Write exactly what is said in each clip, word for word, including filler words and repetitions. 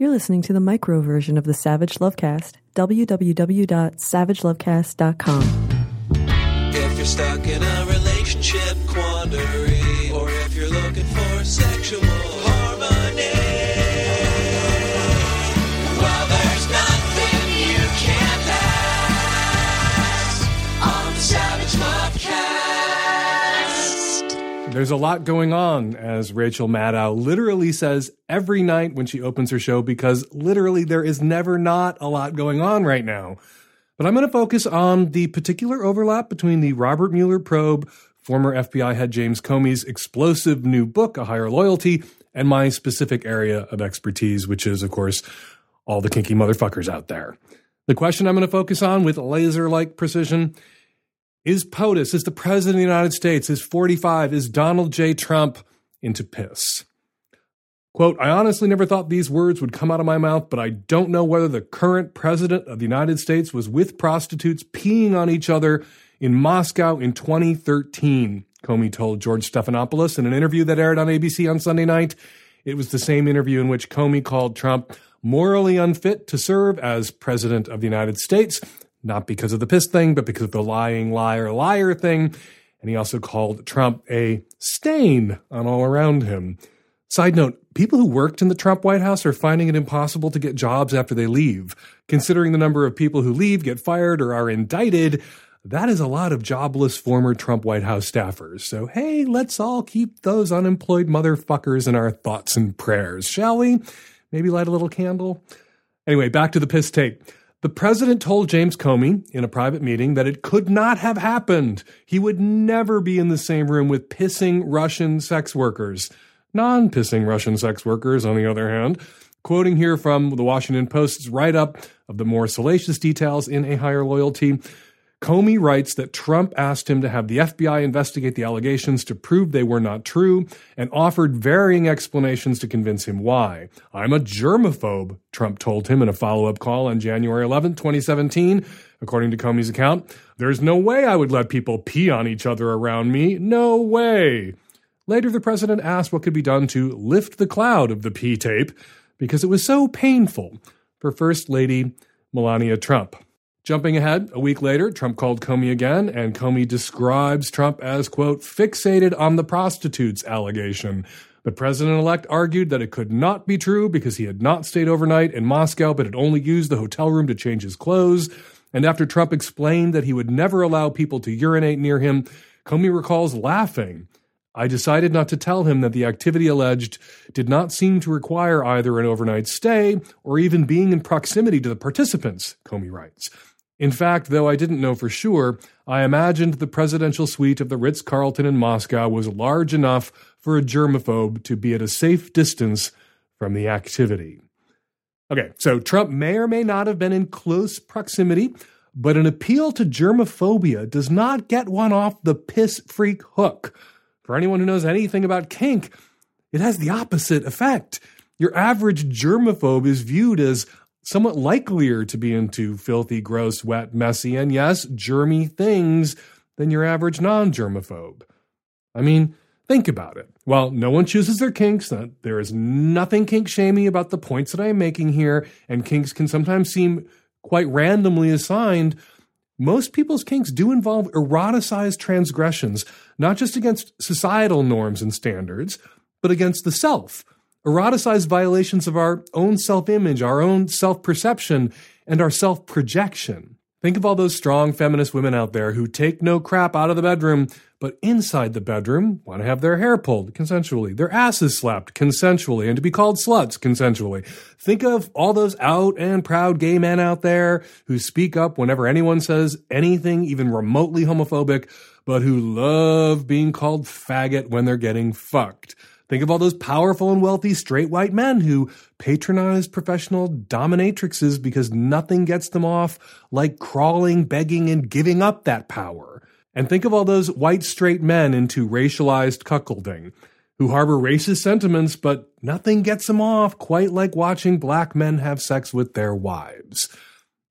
You're listening to the micro version of the Savage Lovecast. w w w dot savage lovecast dot com. If you're stuck in a relationship quandary, or if you're looking for sexual harmony, well, there's nothing you can't ask on the Savage Lovecast. There's a lot going on, as Rachel Maddow literally says every night when she opens her show, because literally there is never not a lot going on right now. But I'm going to focus on the particular overlap between the Robert Mueller probe, former F B I head James Comey's explosive new book, A Higher Loyalty, and my specific area of expertise, which is, of course, all the kinky motherfuckers out there. The question I'm going to focus on with laser-like precision: is POTUS, is the President of the United States, is forty-five, is Donald J. Trump into piss? Quote, I honestly never thought these words would come out of my mouth, but I don't know whether the current President of the United States was with prostitutes peeing on each other in Moscow in twenty thirteen, Comey told George Stephanopoulos in an interview that aired on A B C on Sunday night. It was the same interview in which Comey called Trump morally unfit to serve as President of the United States, not because of the piss thing, but because of the lying, liar, liar thing. And he also called Trump a stain on all around him. Side note, people who worked in the Trump White House are finding it impossible to get jobs after they leave. Considering the number of people who leave, get fired, or are indicted, that is a lot of jobless former Trump White House staffers. So, hey, let's all keep those unemployed motherfuckers in our thoughts and prayers, shall we? Maybe light a little candle? Anyway, back to the piss tape. The president told James Comey in a private meeting that it could not have happened. He would never be in the same room with pissing Russian sex workers. Non-pissing Russian sex workers, on the other hand. Quoting here from the Washington Post's write-up of the more salacious details in A Higher Loyalty, Comey writes that Trump asked him to have the F B I investigate the allegations to prove they were not true, and offered varying explanations to convince him why. I'm a germaphobe, Trump told him in a follow-up call on January eleventh, twenty seventeen. According to Comey's account, there's no way I would let people pee on each other around me. No way. Later, the president asked what could be done to lift the cloud of the pee tape because it was so painful for First Lady Melania Trump. Jumping ahead, a week later, Trump called Comey again, and Comey describes Trump as, quote, fixated on the prostitutes allegation. The president-elect argued that it could not be true because he had not stayed overnight in Moscow but had only used the hotel room to change his clothes. And after Trump explained that he would never allow people to urinate near him, Comey recalls laughing. I decided not to tell him that the activity alleged did not seem to require either an overnight stay or even being in proximity to the participants, Comey writes. In fact, though I didn't know for sure, I imagined the presidential suite of the Ritz-Carlton in Moscow was large enough for a germaphobe to be at a safe distance from the activity. Okay, so Trump may or may not have been in close proximity, but an appeal to germophobia does not get one off the piss freak hook. For anyone who knows anything about kink, it has the opposite effect. Your average germaphobe is viewed as somewhat likelier to be into filthy, gross, wet, messy, and yes, germy things than your average non-germaphobe. I mean, think about it. While no one chooses their kinks, there is nothing kink-shamey about the points that I am making here, and kinks can sometimes seem quite randomly assigned. Most people's kinks do involve eroticized transgressions, not just against societal norms and standards, but against the self. Eroticized violations of our own self-image, our own self-perception, and our self-projection. Think of all those strong feminist women out there who take no crap out of the bedroom, but inside the bedroom want to have their hair pulled consensually, their asses slapped consensually, and to be called sluts consensually. Think of all those out and proud gay men out there who speak up whenever anyone says anything even remotely homophobic, but who love being called faggot when they're getting fucked. Think of all those powerful and wealthy straight white men who patronize professional dominatrixes because nothing gets them off like crawling, begging, and giving up that power. And think of all those white straight men into racialized cuckolding who harbor racist sentiments, but nothing gets them off quite like watching black men have sex with their wives.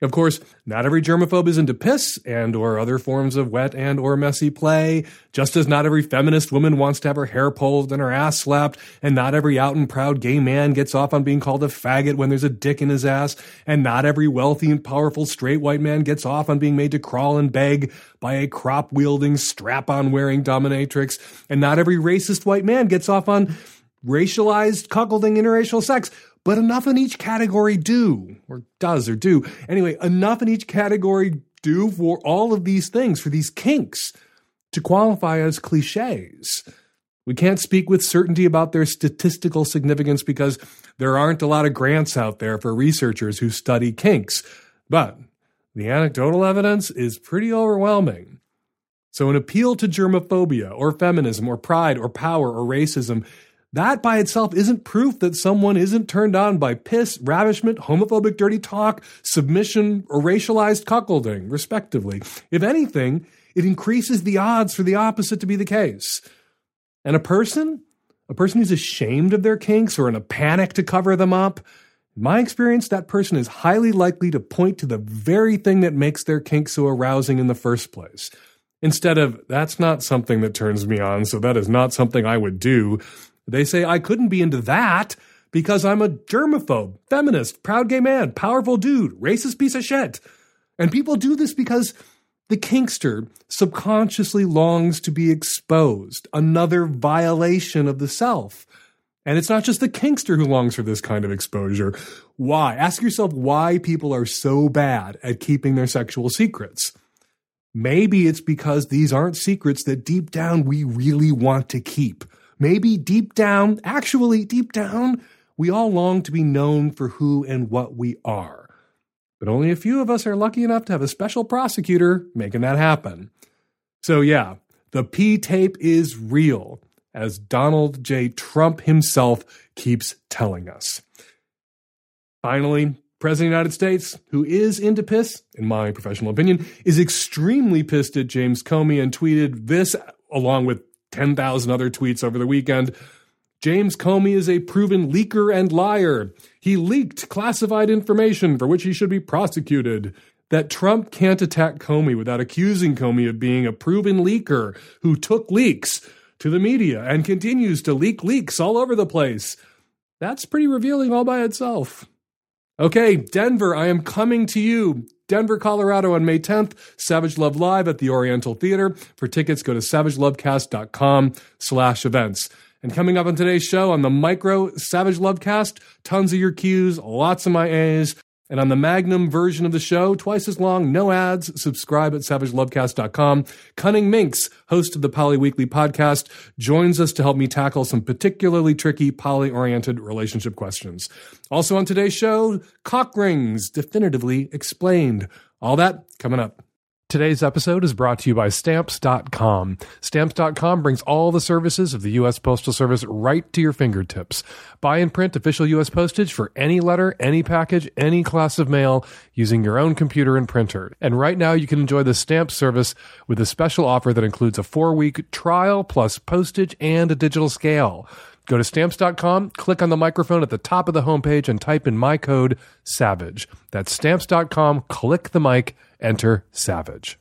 Of course, not every germaphobe is into piss and or other forms of wet and or messy play, just as not every feminist woman wants to have her hair pulled and her ass slapped, and not every out and proud gay man gets off on being called a faggot when there's a dick in his ass, and not every wealthy and powerful straight white man gets off on being made to crawl and beg by a crop-wielding, strap-on-wearing dominatrix, and not every racist white man gets off on racialized, cuckolding interracial sex. But enough in each category do, or does or do. Anyway, enough in each category do for all of these things, for these kinks, to qualify as cliches. We can't speak with certainty about their statistical significance because there aren't a lot of grants out there for researchers who study kinks. But the anecdotal evidence is pretty overwhelming. So an appeal to germophobia or feminism or pride or power or racism, that by itself isn't proof that someone isn't turned on by piss, ravishment, homophobic dirty talk, submission, or racialized cuckolding, respectively. If anything, it increases the odds for the opposite to be the case. And a person, a person who's ashamed of their kinks or in a panic to cover them up, in my experience, that person is highly likely to point to the very thing that makes their kink so arousing in the first place. Instead of, that's not something that turns me on, so that is not something I would do, they say, I couldn't be into that because I'm a germaphobe, feminist, proud gay man, powerful dude, racist piece of shit. And people do this because the kinkster subconsciously longs to be exposed, another violation of the self. And it's not just the kinkster who longs for this kind of exposure. Why? Ask yourself why people are so bad at keeping their sexual secrets. Maybe it's because these aren't secrets that deep down we really want to keep. Maybe deep down, actually deep down, we all long to be known for who and what we are. But only a few of us are lucky enough to have a special prosecutor making that happen. So yeah, the P-tape is real, as Donald J. Trump himself keeps telling us. Finally, President of the United States, who is into piss, in my professional opinion, is extremely pissed at James Comey and tweeted this along with ten thousand other tweets over the weekend. James Comey is a proven leaker and liar. He leaked classified information for which he should be prosecuted. That Trump can't attack Comey without accusing Comey of being a proven leaker who took leaks to the media and continues to leak leaks all over the place. That's pretty revealing all by itself. Okay, Denver, I am coming to you. Denver, Colorado on May tenth, Savage Love Live at the Oriental Theater. For tickets, go to savagelovecast.com slash events. And coming up on today's show on the Micro Savage Lovecast, tons of your Qs, lots of my A's. And on the Magnum version of the show, twice as long, no ads, subscribe at savage lovecast dot com. Cunning Minx, host of the Poly Weekly podcast, joins us to help me tackle some particularly tricky poly-oriented relationship questions. Also on today's show, cock rings, definitively explained. All that coming up. Today's episode is brought to you by Stamps dot com. Stamps dot com brings all the services of the U S Postal Service right to your fingertips. Buy and print official U S postage for any letter, any package, any class of mail using your own computer and printer. And right now you can enjoy the Stamps service with a special offer that includes a four-week trial plus postage and a digital scale. Go to Stamps dot com, click on the microphone at the top of the homepage, and type in my code, SAVAGE. That's Stamps dot com, click the mic, enter SAVAGE.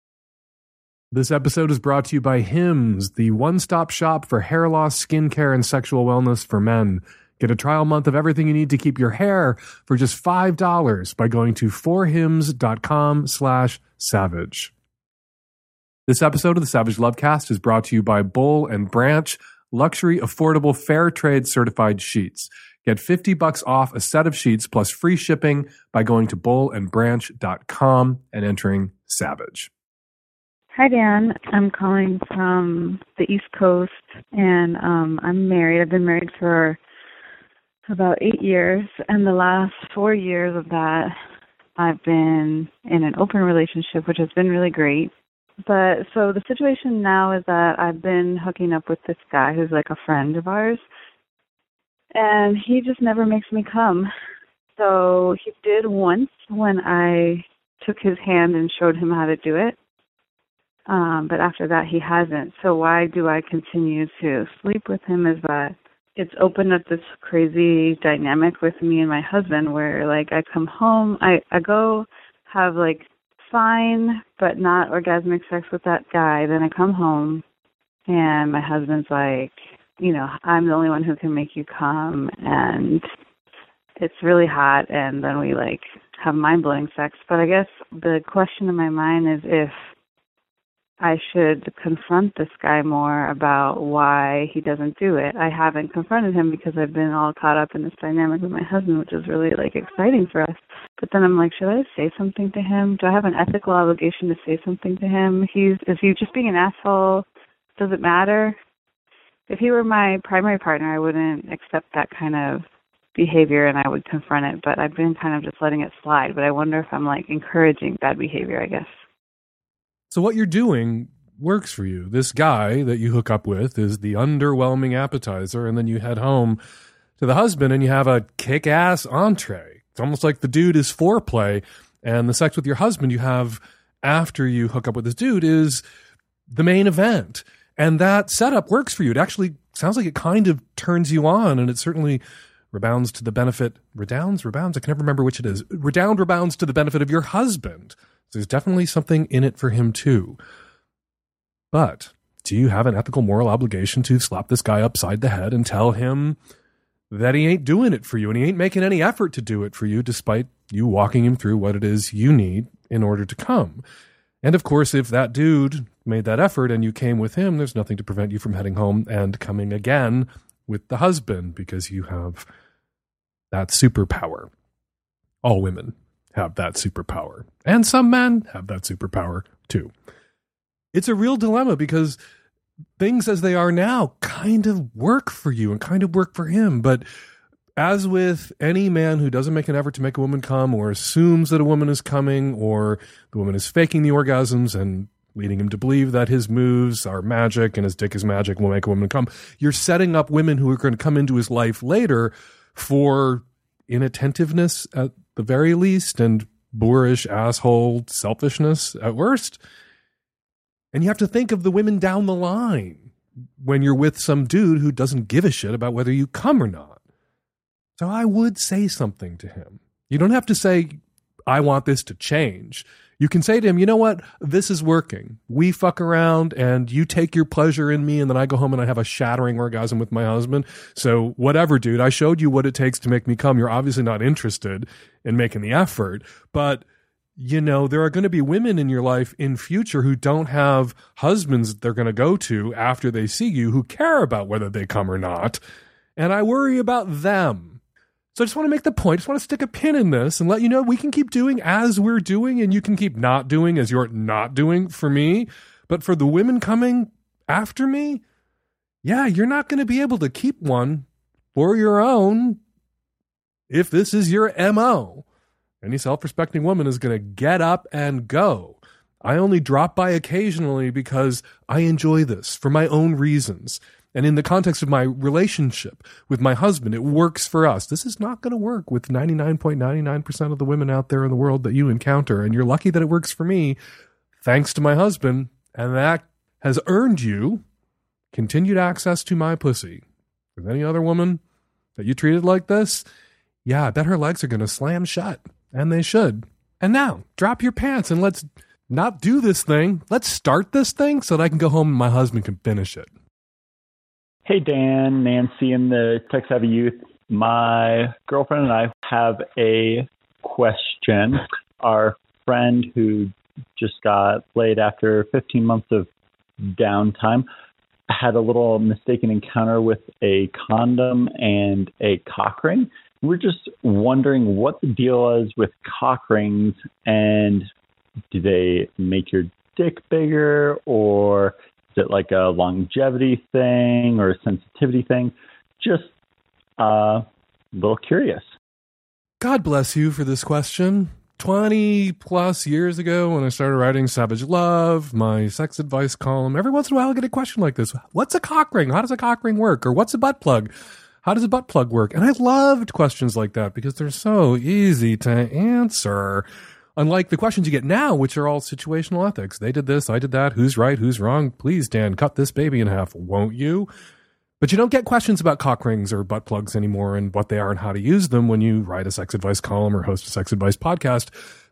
This episode is brought to you by Hims, the one-stop shop for hair loss, skincare, and sexual wellness for men. Get a trial month of everything you need to keep your hair for just five dollars by going to forhims dot com slash savage. This episode of the Savage Lovecast is brought to you by Boll and Branch, luxury, affordable, fair trade certified sheets. Get fifty bucks off a set of sheets plus free shipping by going to boll and branch dot com and entering SAVAGE. Hi, Dan. I'm calling from the East Coast, and um, I'm married. I've been married for about eight years, and the last four years of that, I've been in an open relationship, which has been really great. But so the situation now is that I've been hooking up with this guy who's like a friend of ours, and he just never makes me come. So he did once when I took his hand and showed him how to do it. Um, but after that, he hasn't. So why do I continue to sleep with him is that it's opened up this crazy dynamic with me and my husband where, like, I come home, I, I go have like fine but not orgasmic sex with that guy. Then I come home and my husband's like, you know, I'm the only one who can make you come, and it's really hot, and then we like have mind-blowing sex. But I guess the question in my mind is if I should confront this guy more about why he doesn't do it. I haven't confronted him because I've been all caught up in this dynamic with my husband, which is really like exciting for us. But then I'm like, should I say something to him? Do I have an ethical obligation to say something to him? He's is he just being an asshole? Does it matter? If he were my primary partner, I wouldn't accept that kind of behavior and I would confront it, but I've been kind of just letting it slide. But I wonder if I'm like encouraging bad behavior, I guess. So what you're doing works for you. This guy that you hook up with is the underwhelming appetizer, and then you head home to the husband and you have a kick-ass entree. It's almost like the dude is foreplay, and the sex with your husband you have after you hook up with this dude is the main event. And that setup works for you. It actually sounds like it kind of turns you on, and it certainly rebounds to the benefit, redounds, rebounds, I can never remember which it is. Redound, rebounds to the benefit of your husband. So there's definitely something in it for him too. But do you have an ethical, moral obligation to slap this guy upside the head and tell him that he ain't doing it for you and he ain't making any effort to do it for you despite you walking him through what it is you need in order to come? And of course, if that dude made that effort and you came with him, there's nothing to prevent you from heading home and coming again with the husband because you have that superpower. All women have that superpower. And some men have that superpower too. It's a real dilemma because things as they are now kind of work for you and kind of work for him. But as with any man who doesn't make an effort to make a woman come or assumes that a woman is coming or the woman is faking the orgasms and leading him to believe that his moves are magic and his dick is magic will make a woman come, you're setting up women who are going to come into his life later for inattentiveness at the very least and boorish asshole selfishness at worst. And you have to think of the women down the line when you're with some dude who doesn't give a shit about whether you come or not. So I would say something to him. You don't have to say, I want this to change. You can say to him, you know what? This is working. We fuck around and you take your pleasure in me and then I go home and I have a shattering orgasm with my husband. So whatever, dude, I showed you what it takes to make me come. You're obviously not interested in making the effort. But, you know, there are going to be women in your life in future who don't have husbands that they're going to go to after they see you who care about whether they come or not. And I worry about them. So I just want to make the point, just want to stick a pin in this and let you know we can keep doing as we're doing and you can keep not doing as you're not doing for me. But for the women coming after me, yeah, you're not going to be able to keep one for your own if this is your M O. Any self-respecting woman is going to get up and go. I only drop by occasionally because I enjoy this for my own reasons. And in the context of my relationship with my husband, it works for us. This is not going to work with ninety-nine point nine nine percent of the women out there in the world that you encounter. And you're lucky that it works for me, thanks to my husband. And that has earned you continued access to my pussy. With any other woman that you treated like this, yeah, I bet her legs are going to slam shut. And they should. And now, drop your pants and let's not do this thing. Let's start this thing so that I can go home and my husband can finish it. Hey, Dan, Nancy, and the Tech Savvy Youth. My girlfriend and I have a question. Our friend who just got laid after fifteen months of downtime had a little mistaken encounter with a condom and a cock ring. We're just wondering what the deal is with cock rings, and do they make your dick bigger, or is it like a longevity thing or a sensitivity thing? Just uh, a little curious. God bless you for this question. twenty plus years ago when I started writing Savage Love, my sex advice column, every once in a while I get a question like this. What's a cock ring? How does a cock ring work? Or what's a butt plug? How does a butt plug work? And I loved questions like that because they're so easy to answer. Unlike the questions you get now, which are all situational ethics. They did this, I did that. Who's right? Who's wrong? Please, Dan, cut this baby in half, won't you? But you don't get questions about cock rings or butt plugs anymore and what they are and how to use them when you write a sex advice column or host a sex advice podcast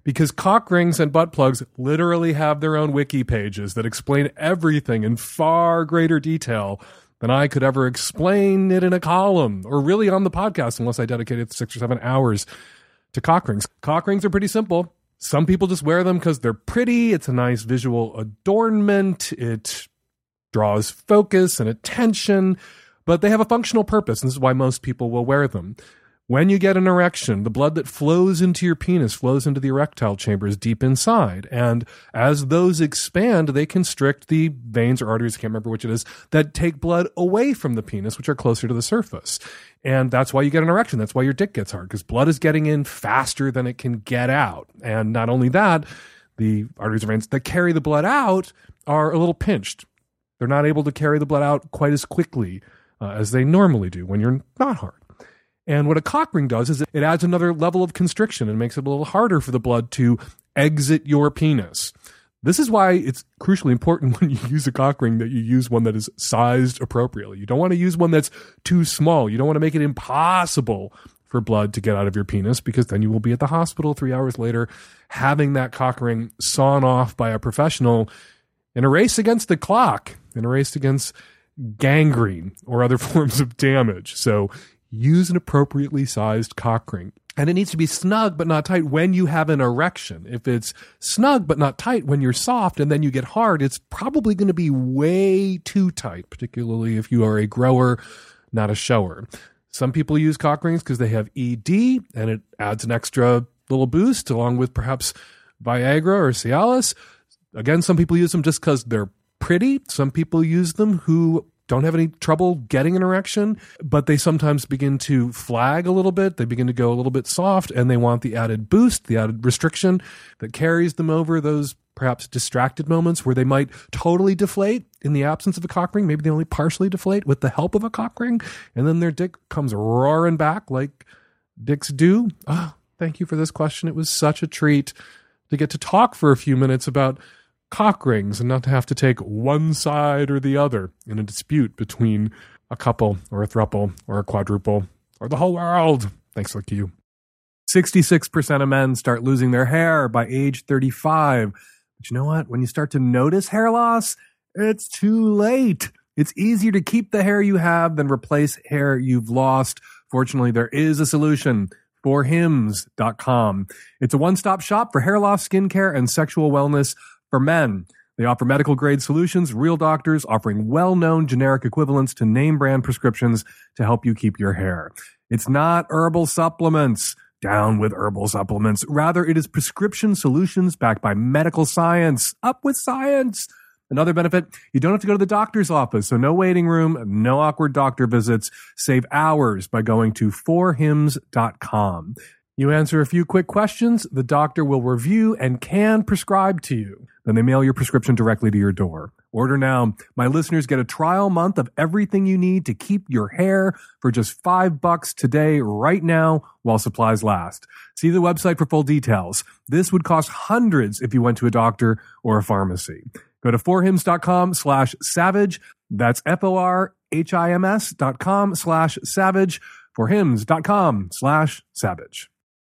because cock rings and butt plugs literally have their own wiki pages that explain everything in far greater detail than I could ever explain it in a column or really on the podcast unless I dedicated six or seven hours to cock rings. Cock rings are pretty simple. Some people just wear them because they're pretty. It's a nice visual adornment. It draws focus and attention, but they have a functional purpose, and this is why most people will wear them. When you get an erection, the blood that flows into your penis flows into the erectile chambers deep inside. And as those expand, they constrict the veins or arteries, I can't remember which it is, that take blood away from the penis, which are closer to the surface. And that's why you get an erection. That's why your dick gets hard, because blood is getting in faster than it can get out. And not only that, the arteries or veins that carry the blood out are a little pinched. They're not able to carry the blood out quite as quickly uh, as they normally do when you're not hard. And what a cock ring does is it adds another level of constriction and makes it a little harder for the blood to exit your penis. This is why it's crucially important when you use a cock ring that you use one that is sized appropriately. You don't want to use one that's too small. You don't want to make it impossible for blood to get out of your penis, because then you will be at the hospital three hours later having that cock ring sawn off by a professional in a race against the clock, in a race against gangrene or other forms of damage. So use an appropriately sized cock ring. And it needs to be snug but not tight when you have an erection. If it's snug but not tight when you're soft and then you get hard, it's probably going to be way too tight, particularly if you are a grower, not a shower. Some people use cock rings because they have E D, and it adds an extra little boost along with perhaps Viagra or Cialis. Again, some people use them just because they're pretty. Some people use them who don't have any trouble getting an erection, but they sometimes begin to flag a little bit. They begin to go a little bit soft, and they want the added boost, the added restriction that carries them over those perhaps distracted moments where they might totally deflate in the absence of a cock ring. Maybe they only partially deflate with the help of a cock ring, and then their dick comes roaring back like dicks do. Oh, thank you for this question. It was such a treat to get to talk for a few minutes about cock rings and not to have to take one side or the other in a dispute between a couple or a throuple or a quadruple or the whole world. Thanks, like you. sixty-six percent of men start losing their hair by age thirty-five. But you know what? When you start to notice hair loss, it's too late. It's easier to keep the hair you have than replace hair you've lost. Fortunately, there is a solution. for hims dot com. It's a one-stop shop for hair loss, skincare, and sexual wellness for men. They offer medical-grade solutions, real doctors offering well-known generic equivalents to name-brand prescriptions to help you keep your hair. It's not herbal supplements. Down with herbal supplements. Rather, it is prescription solutions backed by medical science. Up with science. Another benefit, you don't have to go to the doctor's office, so no waiting room, no awkward doctor visits. Save hours by going to for hims dot com. You answer a few quick questions, the doctor will review and can prescribe to you. Then they mail your prescription directly to your door. Order now. My listeners get a trial month of everything you need to keep your hair for just five bucks today, right now, while supplies last. See the website for full details. This would cost hundreds if you went to a doctor or a pharmacy. Go to for hims dot com slash savage. That's F O R H I M S dot com slash savage. for hims dot com slash savage.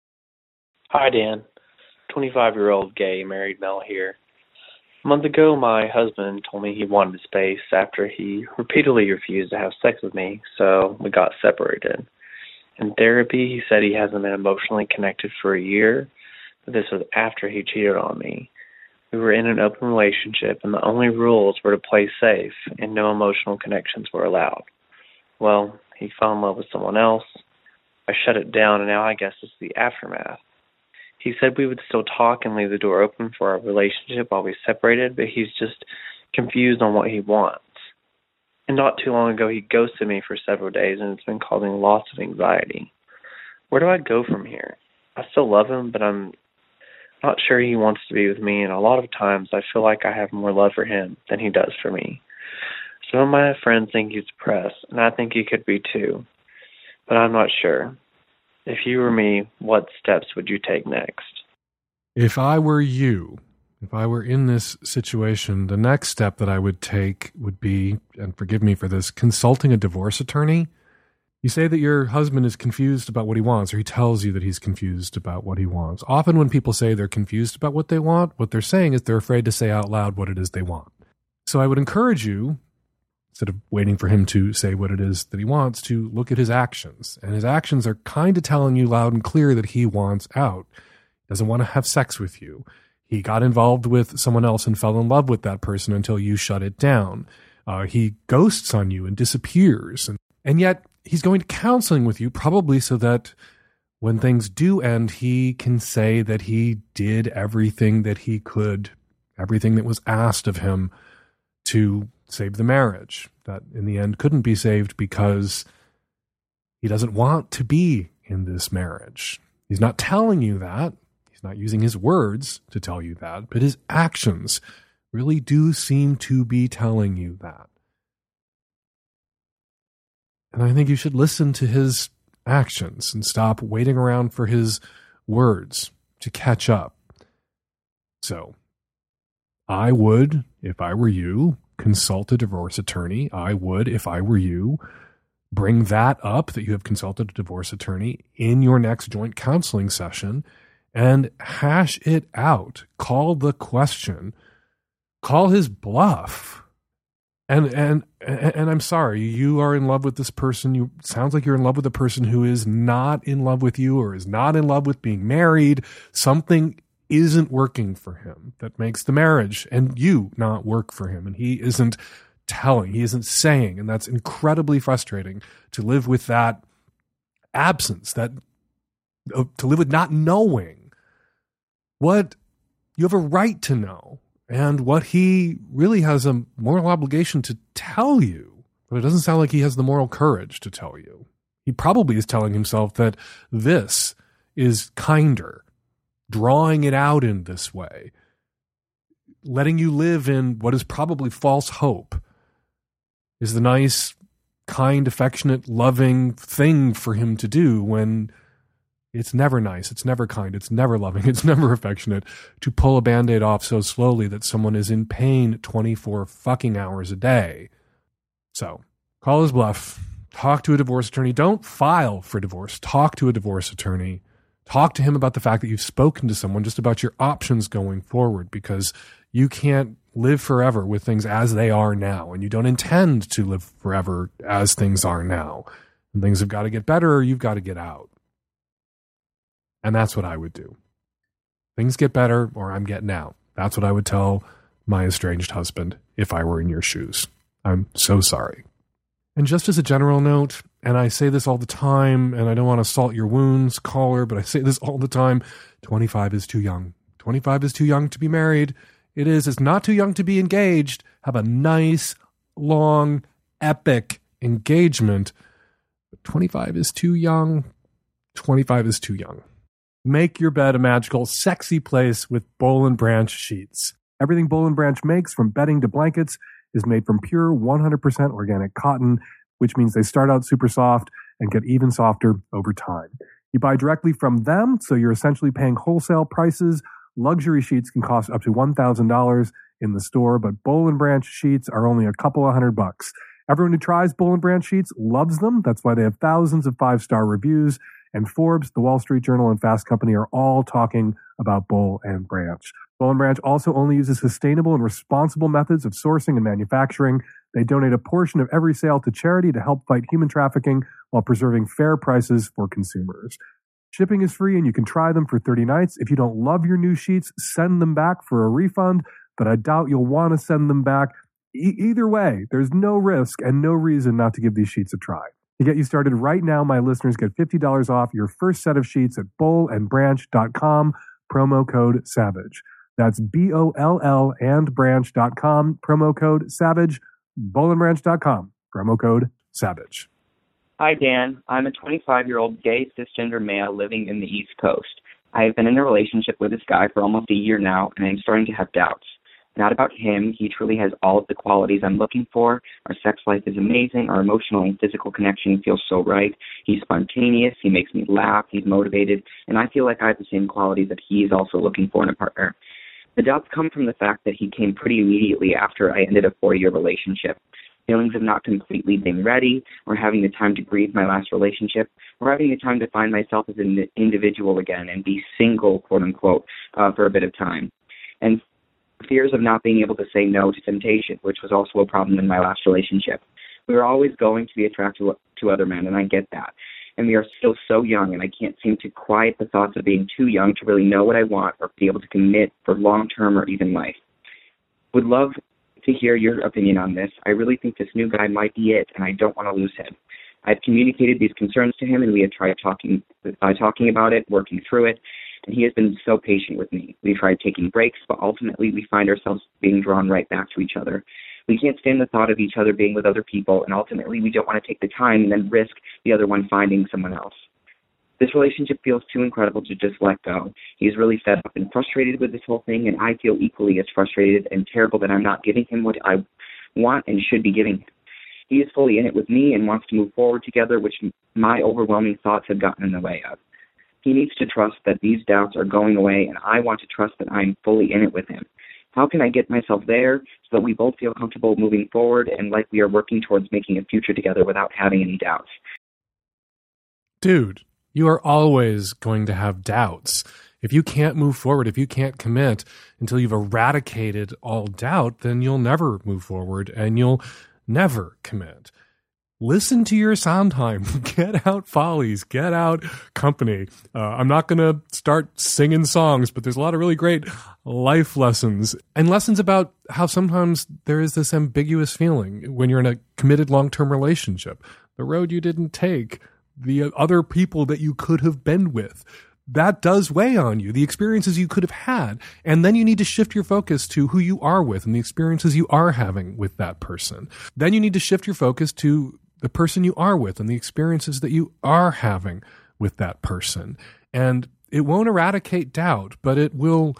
Hi, Dan. twenty-five-year-old gay married male here. A month ago, my husband told me he wanted space after he repeatedly refused to have sex with me, so we got separated. In therapy, he said he hasn't been emotionally connected for a year, but this was after he cheated on me. We were in an open relationship, and the only rules were to play safe, and no emotional connections were allowed. Well, he fell in love with someone else. I shut it down, and now I guess it's the aftermath. He said we would still talk and leave the door open for our relationship while we separated, but he's just confused on what he wants. And not too long ago, he ghosted me for several days, and it's been causing lots of anxiety. Where do I go from here? I still love him, but I'm not sure he wants to be with me, and a lot of times I feel like I have more love for him than he does for me. Some of my friends think he's depressed, and I think he could be too, but I'm not sure. If you were me, what steps would you take next? If I were you, if I were in this situation, the next step that I would take would be, and forgive me for this, consulting a divorce attorney. You say that your husband is confused about what he wants, or he tells you that he's confused about what he wants. Often when people say they're confused about what they want, what they're saying is they're afraid to say out loud what it is they want. So I would encourage you, instead of waiting for him to say what it is that he wants, to look at his actions. And his actions are kind of telling you loud and clear that he wants out. He doesn't want to have sex with you. He got involved with someone else and fell in love with that person until you shut it down. Uh, he ghosts on you and disappears. And, and yet he's going to counseling with you, probably so that when things do end, he can say that he did everything that he could, everything that was asked of him to save the marriage, that in the end couldn't be saved because he doesn't want to be in this marriage. He's not telling you that. He's not using his words to tell you that, but his actions really do seem to be telling you that. And I think you should listen to his actions and stop waiting around for his words to catch up. So I would, if I were you, consult a divorce attorney. I would, if I were you, bring that up, that you have consulted a divorce attorney, in your next joint counseling session and hash it out. Call the question. Call his bluff. And, and, and I'm sorry, you are in love with this person. You sounds like you're in love with a person who is not in love with you or is not in love with being married. Something isn't working for him that makes the marriage and you not work for him. And he isn't telling, he isn't saying, and that's incredibly frustrating to live with that absence, that uh, to live with not knowing what you have a right to know and what he really has a moral obligation to tell you. But it doesn't sound like he has the moral courage to tell you. He probably is telling himself that this is kinder, drawing it out in this way, letting you live in what is probably false hope, is the nice, kind, affectionate, loving thing for him to do when it's never nice, it's never kind, it's never loving, it's never affectionate to pull a Band-Aid off so slowly that someone is in pain twenty-four fucking hours a day. So call his bluff. Talk to a divorce attorney. Don't file for divorce. Talk to a divorce attorney. Talk to him about the fact that you've spoken to someone just about your options going forward, because you can't live forever with things as they are now, and you don't intend to live forever as things are now. And things have got to get better or you've got to get out. And that's what I would do. Things get better or I'm getting out. That's what I would tell my estranged husband if I were in your shoes. I'm so sorry. And just as a general note, and I say this all the time, and I don't want to salt your wounds, caller, but I say this all the time, twenty-five is too young. twenty-five is too young to be married. It is. It's not too young to be engaged. Have a nice, long, epic engagement. But twenty-five is too young. twenty-five is too young. Make your bed a magical, sexy place with Boll and Branch sheets. Everything Boll and Branch makes, from bedding to blankets, is made from pure one hundred percent organic cotton, which means they start out super soft and get even softer over time. You buy directly from them, so you're essentially paying wholesale prices. Luxury sheets can cost up to one thousand dollars in the store, but Boll and Branch sheets are only a couple of hundred bucks. Everyone who tries Boll and Branch sheets loves them. That's why they have thousands of five-star reviews. And Forbes, the Wall Street Journal, and Fast Company are all talking about Boll and Branch. Boll and Branch also only uses sustainable and responsible methods of sourcing and manufacturing. They donate a portion of every sale to charity to help fight human trafficking while preserving fair prices for consumers. Shipping is free and you can try them for thirty nights. If you don't love your new sheets, send them back for a refund, but I doubt you'll want to send them back. E- either way, there's no risk and no reason not to give these sheets a try. To get you started right now, my listeners get fifty dollars off your first set of sheets at boll and branch dot com, promo code SAVAGE. That's B O L L and branch dot com, promo code SAVAGE, boll and branch dot com, promo code SAVAGE. Hi, Dan. I'm a twenty-five-year-old gay cisgender male living in the East Coast. I have been in a relationship with this guy for almost a year now, and I'm starting to have doubts. Not about him. He truly has all of the qualities I'm looking for. Our sex life is amazing. Our emotional and physical connection feels so right. He's spontaneous. He makes me laugh. He's motivated. And I feel like I have the same qualities that he is also looking for in a partner. The doubts come from the fact that he came pretty immediately after I ended a four-year relationship. feelings of not completely being ready, or having the time to grieve my last relationship, or having the time to find myself as an individual again and be single, quote unquote, uh, for a bit of time. And fears of not being able to say no to temptation, which was also a problem in my last relationship. We were always going to be attracted to other men, and I get that. And we are still so young, and I can't seem to quiet the thoughts of being too young to really know what I want or be able to commit for long-term or even life. Would love to hear your opinion on this. I really think this new guy might be it, and I don't want to lose him. I've communicated these concerns to him, and we have tried talking, uh, talking about it, working through it, and he has been so patient with me. We've tried taking breaks, but ultimately we find ourselves being drawn right back to each other. We can't stand the thought of each other being with other people, and ultimately we don't want to take the time and then risk the other one finding someone else. This relationship feels too incredible to just let go. He's really fed up and frustrated with this whole thing, and I feel equally as frustrated and terrible that I'm not giving him what I want and should be giving him. He is fully in it with me and wants to move forward together, which my overwhelming thoughts have gotten in the way of. He needs to trust that these doubts are going away, and I want to trust that I'm fully in it with him. How can I get myself there so that we both feel comfortable moving forward and like we are working towards making a future together without having any doubts? Dude, you are always going to have doubts. If you can't move forward, if you can't commit until you've eradicated all doubt, then you'll never move forward and you'll never commit. Listen to your Sondheim. Get out Follies. Get out Company. Uh, I'm not going to start singing songs, but there's a lot of really great life lessons and lessons about how sometimes there is this ambiguous feeling when you're in a committed long-term relationship. The road you didn't take, the other people that you could have been with, that does weigh on you, the experiences you could have had. And then you need to shift your focus to who you are with and the experiences you are having with that person. Then you need to shift your focus to the person you are with and the experiences that you are having with that person. And it won't eradicate doubt, but it will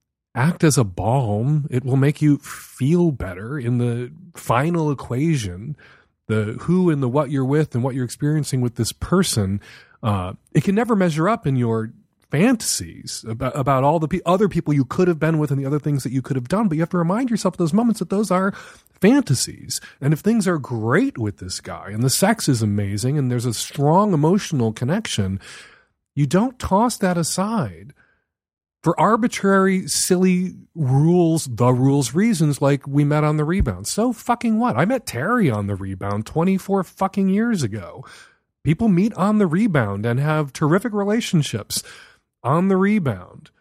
act as a balm. It will make you feel better in the final equation, the who and the what you're with and what you're experiencing with this person. Uh, it can never measure up in your fantasies about, about all the pe- other people you could have been with and the other things that you could have done. But you have to remind yourself of those moments that those are fantasies. And if things are great with this guy and the sex is amazing and there's a strong emotional connection, you don't toss that aside for arbitrary, silly rules, the rules reasons like we met on The Rebound. So fucking what? I met Terry on The Rebound twenty-four fucking years ago. People meet on The Rebound and have terrific relationships on The Rebound.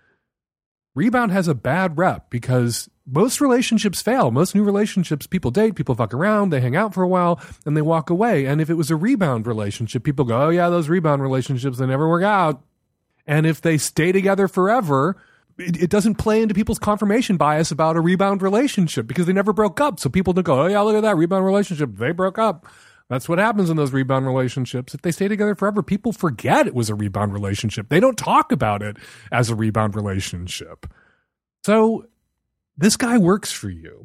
Rebound has a bad rep because most relationships fail. Most new relationships, people date, people fuck around, they hang out for a while, and they walk away. And if it was a rebound relationship, people go, oh yeah, those rebound relationships, they never work out. And if they stay together forever, it, it doesn't play into people's confirmation bias about a rebound relationship because they never broke up. So people don't go, oh yeah, look at that rebound relationship. They broke up. That's what happens in those rebound relationships. If they stay together forever, people forget it was a rebound relationship. They don't talk about it as a rebound relationship. So this guy works for you.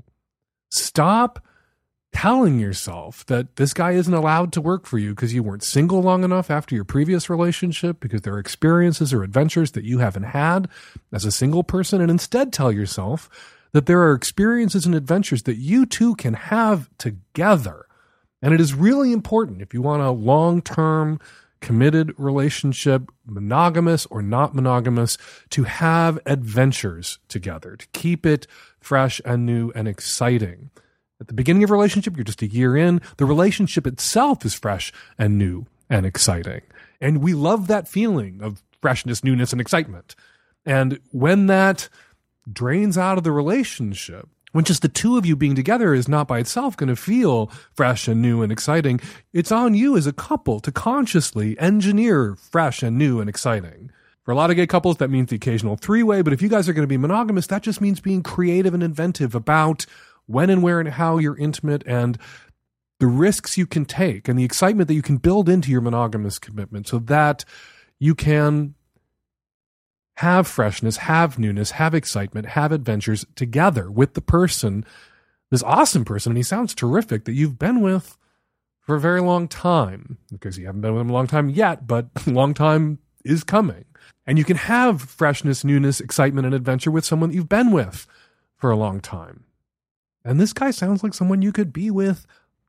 Stop telling yourself that this guy isn't allowed to work for you because you weren't single long enough after your previous relationship, because there are experiences or adventures that you haven't had as a single person, and instead tell yourself that there are experiences and adventures that you two can have together. And it is really important if you want a long-term committed relationship, monogamous or not monogamous, to have adventures together, to keep it fresh and new and exciting. At the beginning of a relationship, you're just a year in. The relationship itself is fresh and new and exciting. And we love that feeling of freshness, newness, and excitement. And when that drains out of the relationship, when just the two of you being together is not by itself going to feel fresh and new and exciting, it's on you as a couple to consciously engineer fresh and new and exciting. For a lot of gay couples, that means the occasional three-way, but if you guys are going to be monogamous, that just means being creative and inventive about when and where and how you're intimate and the risks you can take and the excitement that you can build into your monogamous commitment so that you can have freshness, have newness, have excitement, have adventures together with the person, this awesome person, and he sounds terrific, that you've been with for a very long time, because you haven't been with him a long time yet, but a long time is coming. And you can have freshness, newness, excitement, and adventure with someone that you've been with for a long time. And this guy sounds like someone you could be with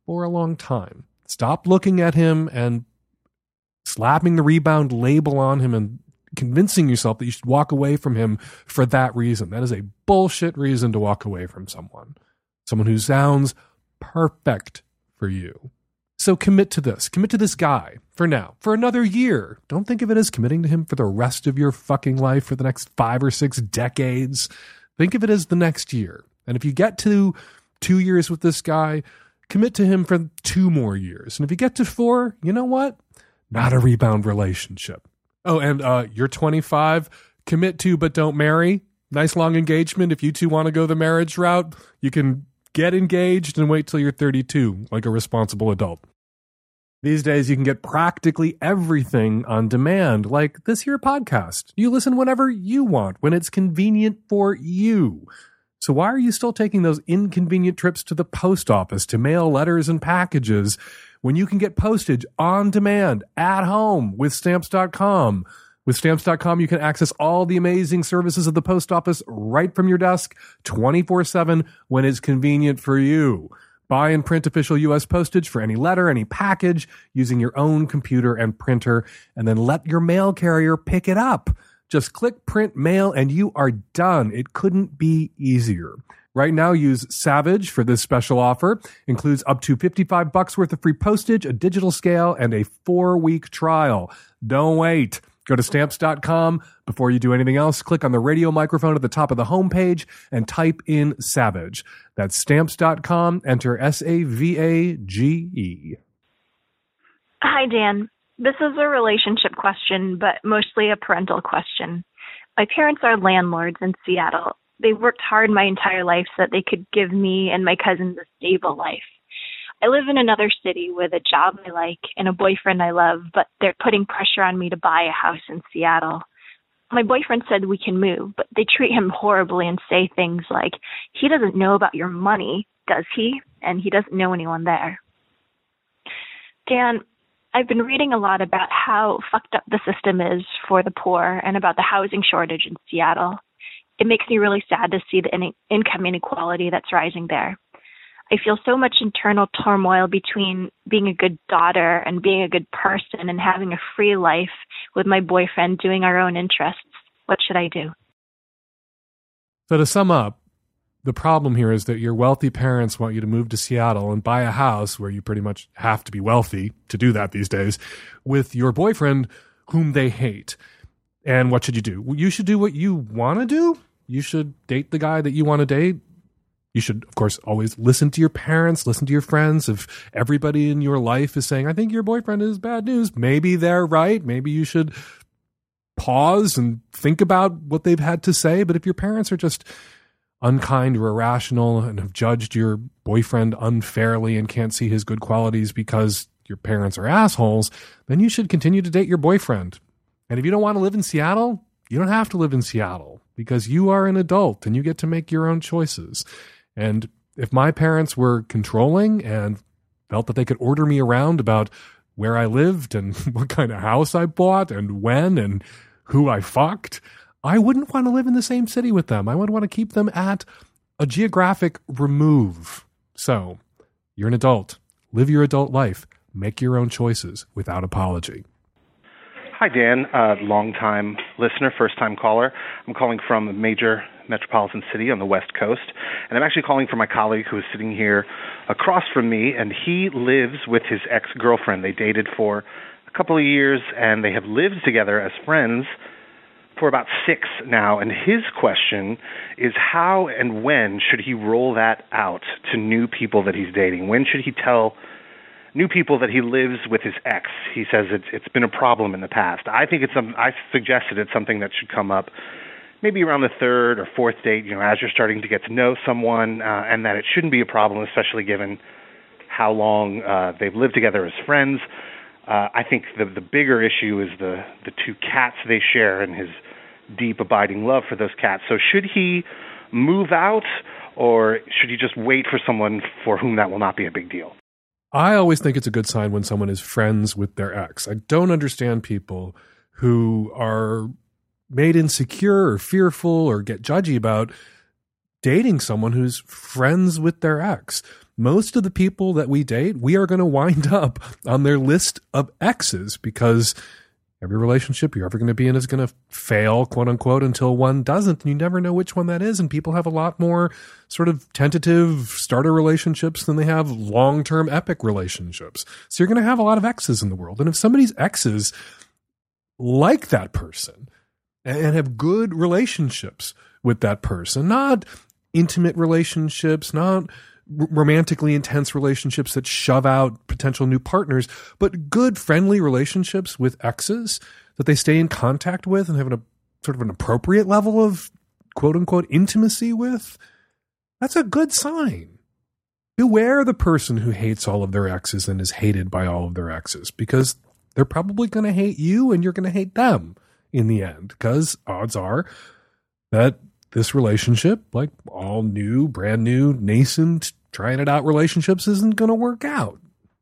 for a long time. Stop looking at him and slapping the rebound label on him and convincing yourself that you should walk away from him for that reason. That is a bullshit reason to walk away from someone. Someone who sounds perfect for you. So commit to this. Commit to this guy for now, for another year. Don't think of it as committing to him for the rest of your fucking life for the next five or six decades. Think of it as the next year. And if you get to two years with this guy, commit to him for two more years. And if you get to four, you know what? Not a rebound relationship. Oh, and uh, you're twenty-five. Commit to but don't marry. Nice long engagement. If you two want to go the marriage route, you can get engaged and wait till you're thirty-two, like a responsible adult. These days, you can get practically everything on demand, like this here podcast. You listen whenever you want, when it's convenient for you. So why are you still taking those inconvenient trips to the post office to mail letters and packages when you can get postage on demand at home with Stamps dot com? With Stamps dot com, you can access all the amazing services of the post office right from your desk twenty-four seven when it's convenient for you. Buy and print official U S postage for any letter, any package using your own computer and printer, and then let your mail carrier pick it up. Just click print mail and you are done. It couldn't be easier. Right now, use Savage for this special offer. Includes up to fifty-five bucks worth of free postage, a digital scale, and a four-week trial. Don't wait. Go to Stamps dot com. Before you do anything else, click on the radio microphone at the top of the homepage and type in Savage. That's Stamps dot com. Enter S A V A G E. Hi, Dan. This is a relationship question, but mostly a parental question. My parents are landlords in Seattle. They worked hard my entire life so that they could give me and my cousins a stable life. I live in another city with a job I like and a boyfriend I love, but they're putting pressure on me to buy a house in Seattle. My boyfriend said we can move, but they treat him horribly and say things like, he doesn't know about your money, does he? And he doesn't know anyone there. Dan, I've been reading a lot about how fucked up the system is for the poor and about the housing shortage in Seattle. It makes me really sad to see the in- income inequality that's rising there. I feel so much internal turmoil between being a good daughter and being a good person and having a free life with my boyfriend doing our own interests. What should I do? So to sum up, the problem here is that your wealthy parents want you to move to Seattle and buy a house where you pretty much have to be wealthy to do that these days with your boyfriend whom they hate. And what should you do? You should do what you want to do. You should date the guy that you want to date. You should, of course, always listen to your parents, listen to your friends. If everybody in your life is saying, I think your boyfriend is bad news, maybe they're right. Maybe you should pause and think about what they've had to say. But if your parents are just unkind or irrational and have judged your boyfriend unfairly and can't see his good qualities because your parents are assholes, then you should continue to date your boyfriend. And if you don't want to live in Seattle, you don't have to live in Seattle because you are an adult and you get to make your own choices. And if my parents were controlling and felt that they could order me around about where I lived and what kind of house I bought and when and who I fucked, I wouldn't want to live in the same city with them. I would want to keep them at a geographic remove. So you're an adult. Live your adult life. Make your own choices without apology. Hi, Dan, uh, long-time listener, first-time caller. I'm calling from a major metropolitan city on the West Coast, and I'm actually calling for my colleague who is sitting here across from me, and he lives with his ex-girlfriend. They dated for a couple of years, and they have lived together as friends for about six now, and his question is how and when should he roll that out to new people that he's dating? When should he tell new people that he lives with his ex? He says it's it's been a problem in the past. I think it's some. I suggested it's something that should come up maybe around the third or fourth date, you know, as you're starting to get to know someone, uh, and that it shouldn't be a problem, especially given how long uh, they've lived together as friends. Uh, I think the the bigger issue is the the two cats they share and his deep, abiding love for those cats. So should he move out, or should he just wait for someone for whom that will not be a big deal? I always think it's a good sign when someone is friends with their ex. I don't understand people who are made insecure or fearful or get judgy about dating someone who's friends with their ex. Most of the people that we date, we are going to wind up on their list of exes because every relationship you're ever going to be in is going to fail, quote unquote, until one doesn't. And you never know which one that is. And people have a lot more sort of tentative starter relationships than they have long-term epic relationships. So you're going to have a lot of exes in the world. And if somebody's exes like that person and have good relationships with that person, not intimate relationships, not romantically intense relationships that shove out potential new partners, but good friendly relationships with exes that they stay in contact with and have a sort of an appropriate level of quote unquote intimacy with, that's a good sign. Beware the person who hates all of their exes and is hated by all of their exes, because they're probably going to hate you and you're going to hate them in the end, because odds are that this relationship, like all new, brand new, nascent, trying it out relationships, isn't going to work out.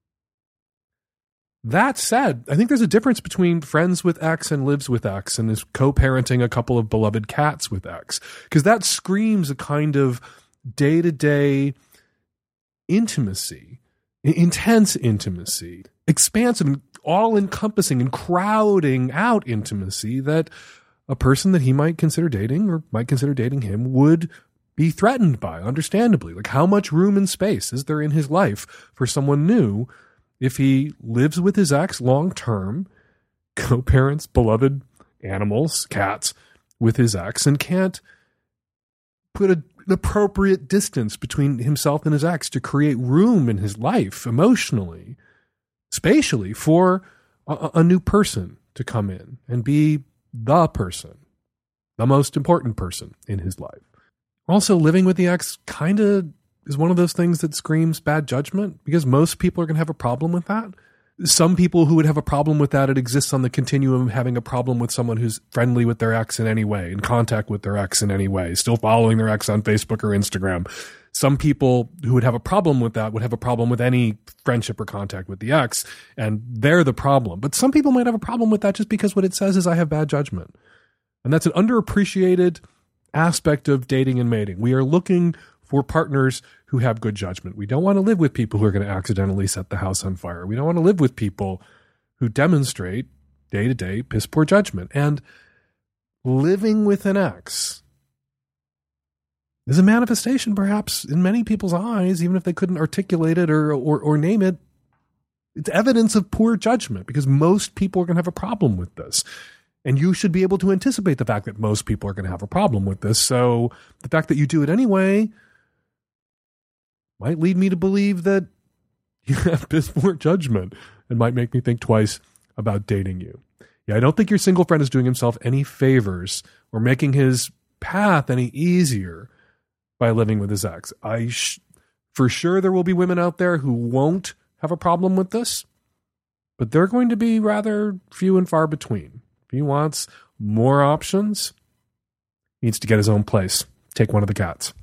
That said, I think there's a difference between friends with X and lives with X and is co-parenting a couple of beloved cats with X, because that screams a kind of day-to-day intimacy, intense intimacy, expansive and all-encompassing and crowding out intimacy that a person that he might consider dating or might consider dating him would be threatened by, understandably. Like, how much room and space is there in his life for someone new if he lives with his ex long-term, co-parents beloved animals, cats, with his ex, and can't put a, an appropriate distance between himself and his ex to create room in his life emotionally, spatially, for a, a new person to come in and be the person, the most important person in his life. Also, living with the ex kind of is one of those things that screams bad judgment, because most people are going to have a problem with that. Some people who would have a problem with that, it exists on the continuum of having a problem with someone who's friendly with their ex in any way, in contact with their ex in any way, still following their ex on Facebook or Instagram. Some people who would have a problem with that would have a problem with any friendship or contact with the ex, and they're the problem. But some people might have a problem with that just because what it says is I have bad judgment. And that's an underappreciated aspect of dating and mating. We are looking for partners who have good judgment. We don't want to live with people who are going to accidentally set the house on fire. We don't want to live with people who demonstrate day-to-day piss poor judgment. And living with an ex is a manifestation, perhaps, in many people's eyes, even if they couldn't articulate it or, or, or name it. It's evidence of poor judgment, because most people are going to have a problem with this. And you should be able to anticipate the fact that most people are going to have a problem with this. So the fact that you do it anyway might lead me to believe that you have piss poor judgment and might make me think twice about dating you. Yeah, I don't think your single friend is doing himself any favors or making his path any easier by living with his ex. I sh- for sure there will be women out there who won't have a problem with this, but they're going to be rather few and far between. If he wants more options, he needs to get his own place. Take one of the cats.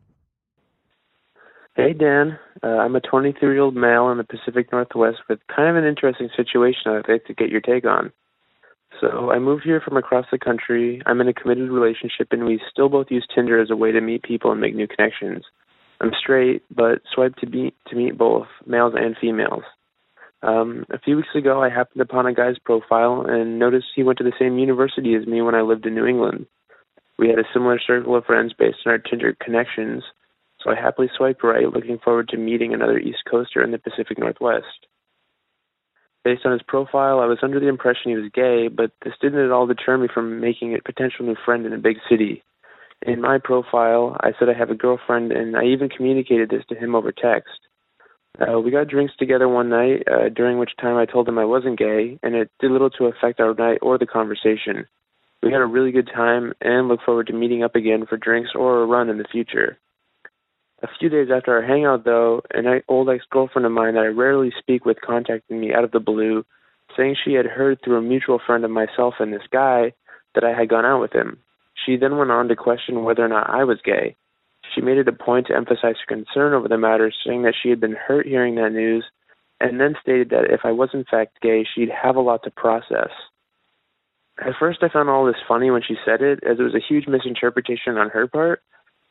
Hey, Dan. Uh, I'm a twenty-three-year-old male in the Pacific Northwest with kind of an interesting situation I'd like to get your take on. So I moved here from across the country. I'm in a committed relationship, and we still both use Tinder as a way to meet people and make new connections. I'm straight, but swiped to meet, to meet both males and females. Um, a few weeks ago, I happened upon a guy's profile and noticed he went to the same university as me when I lived in New England. We had a similar circle of friends based on our Tinder connections, so I happily swiped right, looking forward to meeting another East Coaster in the Pacific Northwest. Based on his profile, I was under the impression he was gay, but this didn't at all deter me from making a potential new friend in a big city. In my profile, I said I have a girlfriend, and I even communicated this to him over text. Uh, we got drinks together one night, uh, during which time I told him I wasn't gay, and it did little to affect our night or the conversation. We had a really good time and look forward to meeting up again for drinks or a run in the future. A few days after our hangout, though, an old ex-girlfriend of mine that I rarely speak with contacted me out of the blue, saying she had heard through a mutual friend of myself and this guy that I had gone out with him. She then went on to question whether or not I was gay. She made it a point to emphasize her concern over the matter, saying that she had been hurt hearing that news, and then stated that if I was in fact gay, she'd have a lot to process. At first I found all this funny when she said it, as it was a huge misinterpretation on her part,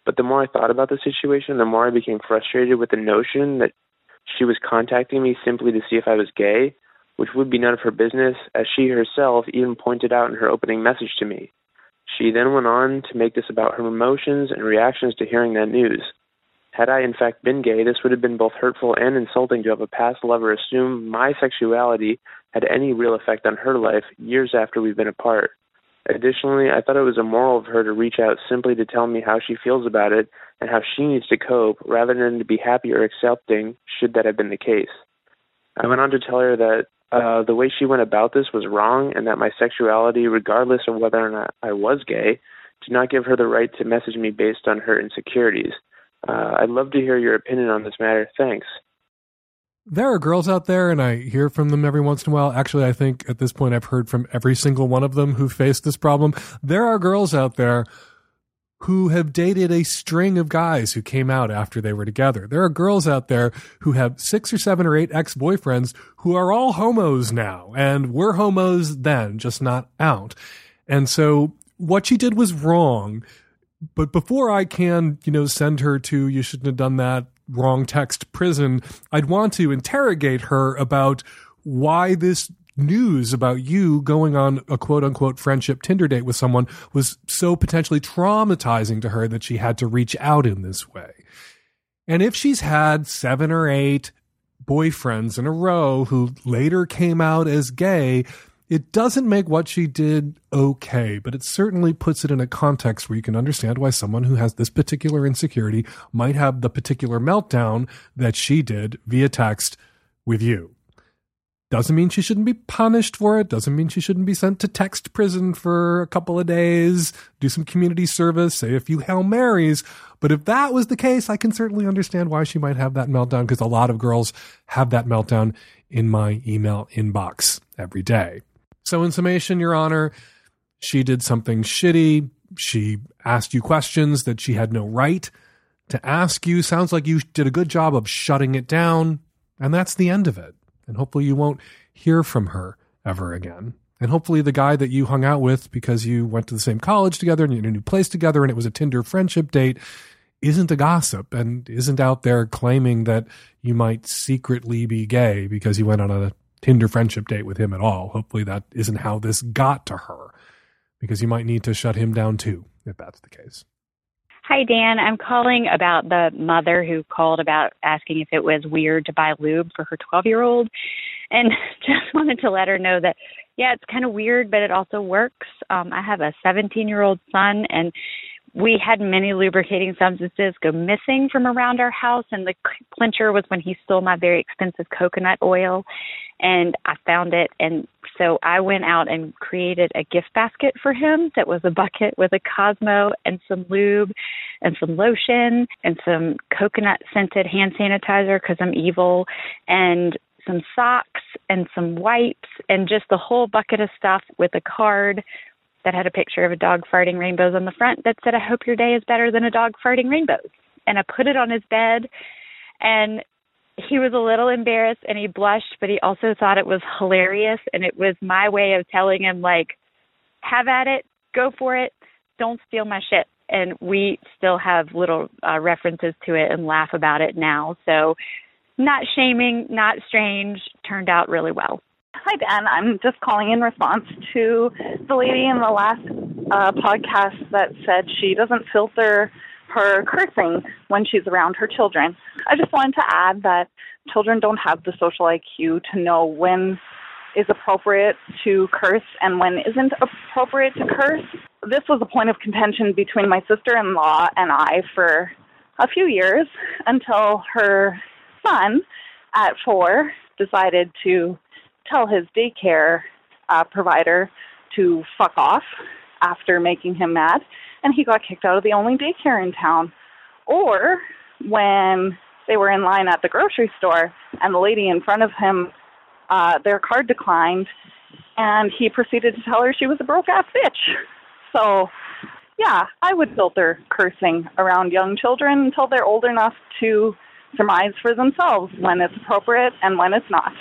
But the more I thought about the situation, the more I became frustrated with the notion that she was contacting me simply to see if I was gay, which would be none of her business, as she herself even pointed out in her opening message to me. She then went on to make this about her emotions and reactions to hearing that news. Had I in fact been gay, this would have been both hurtful and insulting to have a past lover assume my sexuality had any real effect on her life years after we've been apart. Additionally, I thought it was immoral of her to reach out simply to tell me how she feels about it and how she needs to cope, rather than to be happy or accepting, should that have been the case. I went on to tell her that uh, the way she went about this was wrong, and that my sexuality, regardless of whether or not I was gay, did not give her the right to message me based on her insecurities. Uh, I'd love to hear your opinion on this matter. Thanks. There are girls out there, and I hear from them every once in a while. Actually, I think at this point I've heard from every single one of them who faced this problem. There are girls out there who have dated a string of guys who came out after they were together. There are girls out there who have six or seven or eight ex-boyfriends who are all homos now, and were homos then, just not out. And so what she did was wrong. But before I can, you know, send her to you shouldn't have done that wrong text prison, I'd want to interrogate her about why this news about you going on a quote-unquote friendship Tinder date with someone was so potentially traumatizing to her that she had to reach out in this way. And if she's had seven or eight boyfriends in a row who later came out as gay, it doesn't make what she did okay, but it certainly puts it in a context where you can understand why someone who has this particular insecurity might have the particular meltdown that she did via text with you. Doesn't mean she shouldn't be punished for it. Doesn't mean she shouldn't be sent to text prison for a couple of days, do some community service, say a few Hail Marys. But if that was the case, I can certainly understand why she might have that meltdown, because a lot of girls have that meltdown in my email inbox every day. So in summation, Your Honor, she did something shitty. She asked you questions that she had no right to ask you. Sounds like you did a good job of shutting it down. And that's the end of it. And hopefully you won't hear from her ever again. And hopefully the guy that you hung out with because you went to the same college together and you're in a new place together and it was a Tinder friendship date isn't a gossip and isn't out there claiming that you might secretly be gay because you went on a Tinder friendship date with him at all. Hopefully that isn't how this got to her, because you might need to shut him down too, if that's the case. Hi, Dan. I'm calling about the mother who called about asking if it was weird to buy lube for her twelve-year-old. And just wanted to let her know that, yeah, it's kind of weird, but it also works. Um, I have a seventeen-year-old son, and we had many lubricating substances go missing from around our house, and the clincher was when he stole my very expensive coconut oil, and I found it, and so I went out and created a gift basket for him that was a bucket with a Cosmo and some lube and some lotion and some coconut-scented hand sanitizer because I'm evil, and some socks and some wipes and just the whole bucket of stuff with a card that had a picture of a dog farting rainbows on the front that said, "I hope your day is better than a dog farting rainbows." And I put it on his bed, and he was a little embarrassed and he blushed, but he also thought it was hilarious. And it was my way of telling him, like, have at it, go for it, don't steal my shit. And we still have little uh, references to it and laugh about it now. So not shaming, not strange, turned out really well. Hi, Dan. I'm just calling in response to the lady in the last uh, podcast that said she doesn't filter her cursing when she's around her children. I just wanted to add that children don't have the social I Q to know when is appropriate to curse and when isn't appropriate to curse. This was a point of contention between my sister-in-law and I for a few years until her son at four decided to tell his daycare uh, provider to fuck off after making him mad, and he got kicked out of the only daycare in town. Or when they were in line at the grocery store and the lady in front of him, uh, their card declined, and he proceeded to tell her she was a broke-ass bitch. So, yeah, I would filter cursing around young children until they're old enough to surmise for themselves when it's appropriate and when it's not.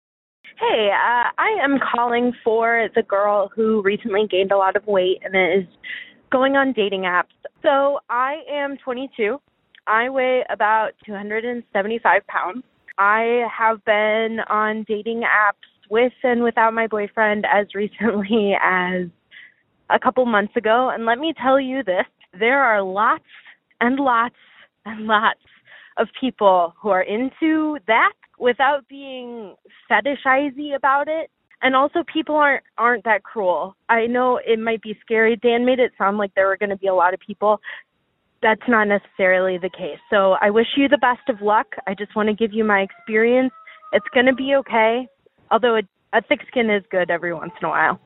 Hey, uh, I am calling for the girl who recently gained a lot of weight and is going on dating apps. So I am twenty-two. I weigh about two hundred seventy-five pounds. I have been on dating apps with and without my boyfriend as recently as a couple months ago. And let me tell you this, there are lots and lots and lots of people who are into that without being fetishizy about it. And also people aren't aren't that cruel. I know it might be scary. Dan made it sound like there were going to be a lot of people. That's not necessarily the case. So I wish you the best of luck. I just want to give you my experience. It's going to be okay, although a, a thick skin is good every once in a while.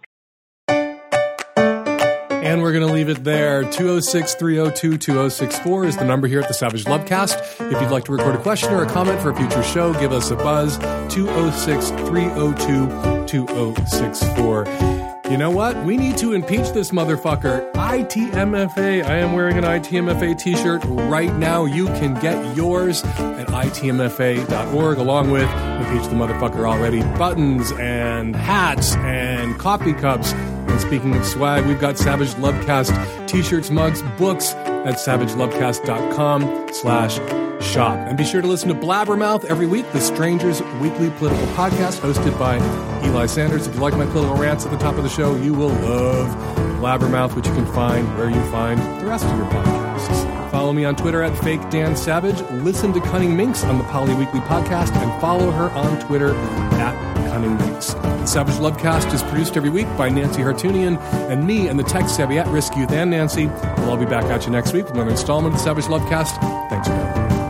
And we're going to leave it there. two oh six, three oh two, two oh six four is the number here at the Savage Lovecast. If you'd like to record a question or a comment for a future show, give us a buzz. two oh six, three oh two, two oh six four. You know what? We need to impeach this motherfucker. I T M F A. I am wearing an I T M F A t-shirt right now. You can get yours at I T M F A dot org along with Impeach the Motherfucker Already buttons and hats and coffee cups. And speaking of swag, we've got Savage Lovecast t-shirts, mugs, books at savage lovecast dot com slash shop. And be sure to listen to Blabbermouth every week, the Strangers Weekly Political Podcast hosted by Eli Sanders. If you like my political rants at the top of the show, you will love Blabbermouth, which you can find where you find the rest of your podcasts. Follow me on Twitter at Fake Dan Savage. Listen to Cunning Minx on the Poly Weekly Podcast and follow her on Twitter at Cunning Minx. The Savage Lovecast is produced every week by Nancy Hartunian and me and the tech-savvy at-risk youth and Nancy. We'll all be back at you next week with another installment of the Savage Lovecast. Thanks for coming.